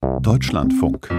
Deutschlandfunk.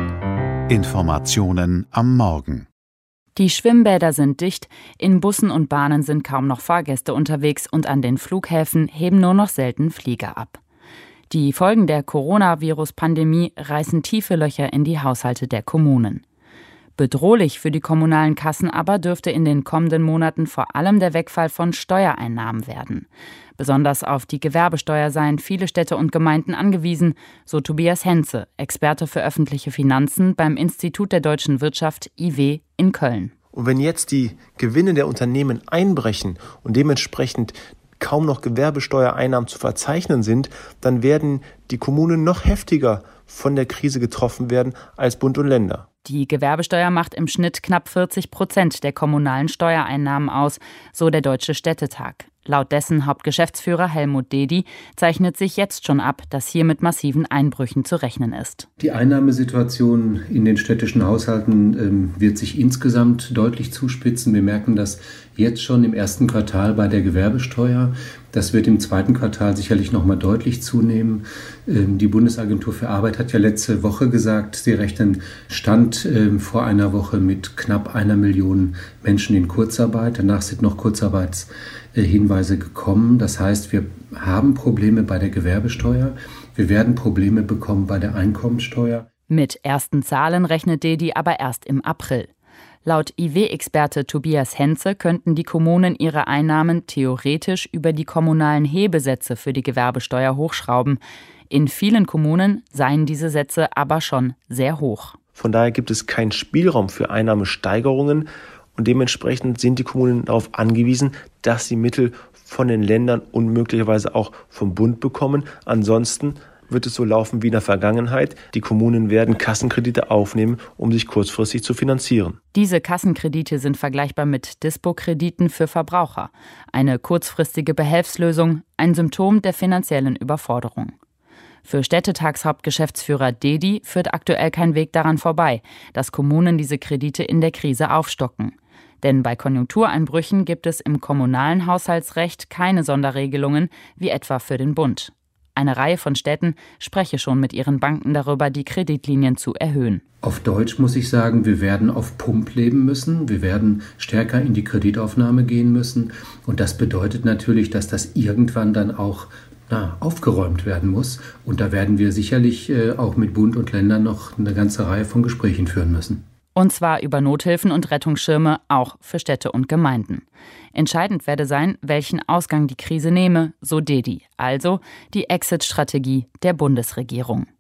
Informationen am Morgen. Die Schwimmbäder sind dicht, in Bussen und Bahnen sind kaum noch Fahrgäste unterwegs und an den Flughäfen heben nur noch selten Flieger ab. Die Folgen der Coronavirus-Pandemie reißen tiefe Löcher in die Haushalte der Kommunen. Bedrohlich für die kommunalen Kassen aber dürfte in den kommenden Monaten vor allem der Wegfall von Steuereinnahmen werden. Besonders auf die Gewerbesteuer seien viele Städte und Gemeinden angewiesen, so Tobias Henze, Experte für öffentliche Finanzen beim Institut der deutschen Wirtschaft IW in Köln. Und wenn jetzt die Gewinne der Unternehmen einbrechen und dementsprechend kaum noch Gewerbesteuereinnahmen zu verzeichnen sind, dann werden die Kommunen noch heftiger von der Krise getroffen werden als Bund und Länder. Die Gewerbesteuer macht im Schnitt knapp 40% der kommunalen Steuereinnahmen aus, so der Deutsche Städtetag. Laut dessen Hauptgeschäftsführer Helmut Dedi zeichnet sich jetzt schon ab, dass hier mit massiven Einbrüchen zu rechnen ist. Die Einnahmesituation in den städtischen Haushalten wird sich insgesamt deutlich zuspitzen. Wir merken das jetzt schon im ersten Quartal bei der Gewerbesteuer. Das wird im zweiten Quartal sicherlich noch mal deutlich zunehmen. Die Bundesagentur für Arbeit hat ja letzte Woche gesagt, sie rechnen Stand vor einer Woche mit knapp 1 Million Menschen in Kurzarbeit. Danach sind noch Kurzarbeitshinweise gekommen. Das heißt, wir haben Probleme bei der Gewerbesteuer. Wir werden Probleme bekommen bei der Einkommensteuer. Mit ersten Zahlen rechnet Dedi aber erst im April. Laut IW-Experte Tobias Henze könnten die Kommunen ihre Einnahmen theoretisch über die kommunalen Hebesätze für die Gewerbesteuer hochschrauben. In vielen Kommunen seien diese Sätze aber schon sehr hoch. Von daher gibt es keinen Spielraum für Einnahmesteigerungen und dementsprechend sind die Kommunen darauf angewiesen, dass sie Mittel von den Ländern und möglicherweise auch vom Bund bekommen. Ansonsten wird es so laufen wie in der Vergangenheit. Die Kommunen werden Kassenkredite aufnehmen, um sich kurzfristig zu finanzieren. Diese Kassenkredite sind vergleichbar mit Dispo-Krediten für Verbraucher. Eine kurzfristige Behelfslösung, ein Symptom der finanziellen Überforderung. Für Städtetagshauptgeschäftsführer Dedi führt aktuell kein Weg daran vorbei, dass Kommunen diese Kredite in der Krise aufstocken. Denn bei Konjunktureinbrüchen gibt es im kommunalen Haushaltsrecht keine Sonderregelungen, wie etwa für den Bund. Eine Reihe von Städten spreche schon mit ihren Banken darüber, die Kreditlinien zu erhöhen. Auf Deutsch muss ich sagen, wir werden auf Pump leben müssen. Wir werden stärker in die Kreditaufnahme gehen müssen. Und das bedeutet natürlich, dass das irgendwann dann auch aufgeräumt werden muss. Und da werden wir sicherlich auch mit Bund und Ländern noch eine ganze Reihe von Gesprächen führen müssen. Und zwar über Nothilfen und Rettungsschirme, auch für Städte und Gemeinden. Entscheidend werde sein, welchen Ausgang die Krise nehme, so Dedi, also die Exit-Strategie der Bundesregierung.